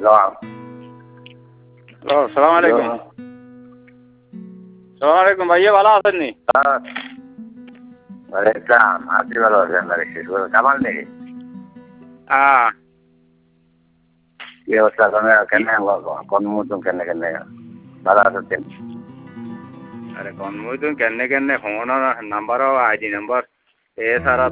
সালাম আলাইকুম। সালাম আলাইকুম ভাইয়া, ভালো আছেন নি? আছি ভালো আছেন কামাল নেই হ্যাঁ, কি অবস্থা কেন কর্মমতন কেন ভালো আছেন? আরে কনমই তুমি কেনে ফোন নাম্বার আইডি নাম্বার এ ছাড়া